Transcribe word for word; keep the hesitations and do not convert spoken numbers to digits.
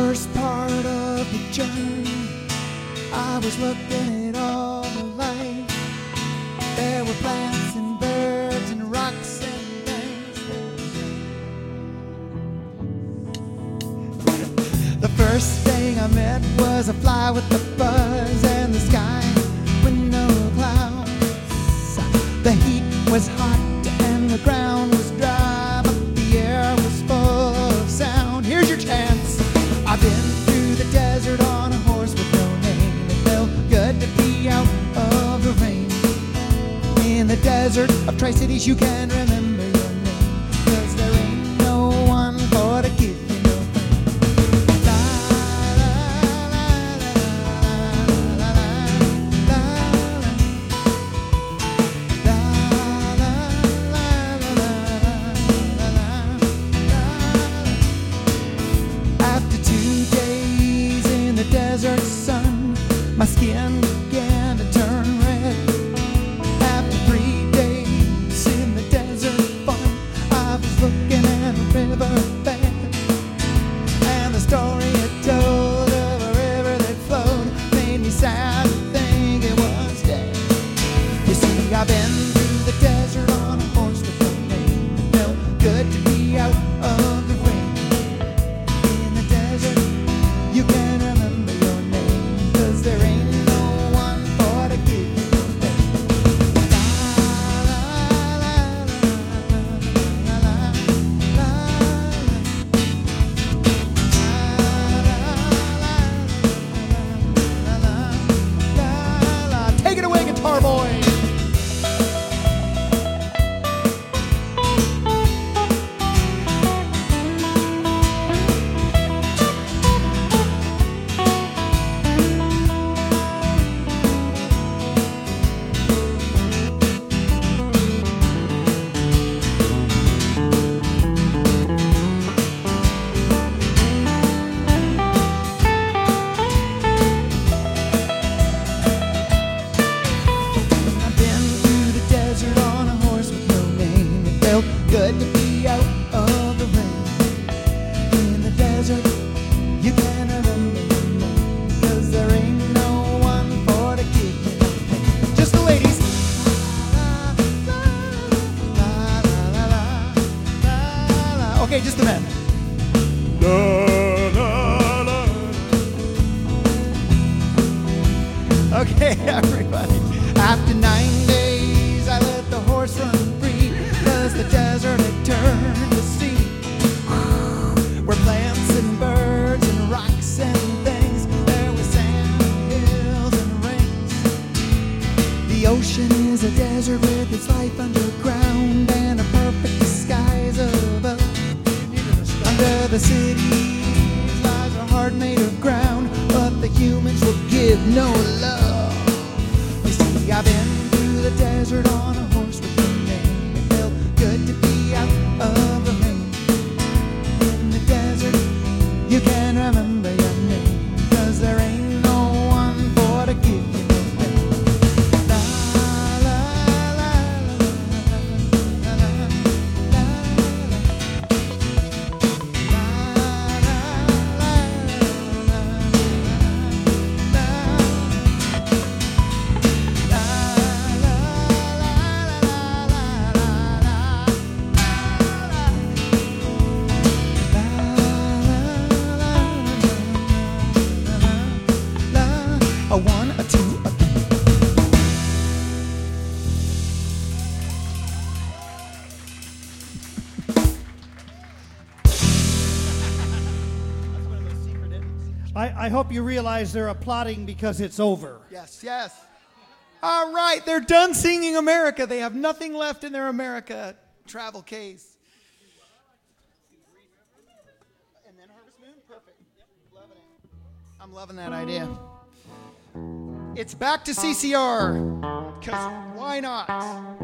first part of the journey, I was looking at all the life. There were plants and birds and rocks and things. The first thing I met was a fly with a buzz and the sky with no clouds. The heat was hot and the ground was dry, but the air was full of sound. Here's your chance. I've been through the desert on a horse with no name. It felt good to be out of the rain. In the desert of Tri-Cities you can remember your name, 'cause there ain't no one for to give you no pain. La la la la la la la la la. After two days in the desert sun, my skin began to turn red. After three days in the desert fun, I was looking at a riverbed, and the story it told of a river that flowed made me sad to think it was dead. You see, I've been through the desert on a horse with no name. It felt good to be out of the rain. In the desert, you can remember your name, 'cause there ain't no one for to give you no pain. La la la la la la la. Take it away, guitar boy. I've been through the desert on a horse with no name. It felt good to be out of the rain. In the desert, you can remember your name, 'cause there ain't no one for to give you no pain. Just the ladies. La, la, la, la, la, la. Okay, just the men. La, la, la. Okay, everybody. After nine days, I let the horse run free, 'cause the desert had turned to sea, where plants and birds and rocks and things. There was sand, hills, and rings. The ocean is a desert with its life underground and a perfect disguise above. Under the cities lies a heart made of ground, but the humans will give no love. You see, I've been through the desert on a horse with no name. It felt good to be out of the rain. In the desert, you can remember your name, 'cause there ain't no one for to give you no pain. La la la la la la la. A one, a two, a three. I, I hope you realize they're applauding because it's over. Yes, yes. All right, they're done singing America. They have nothing left in their America travel case. And then Harvest Moon? Perfect. Loving it. I'm loving that idea. It's back to C C R, because why not?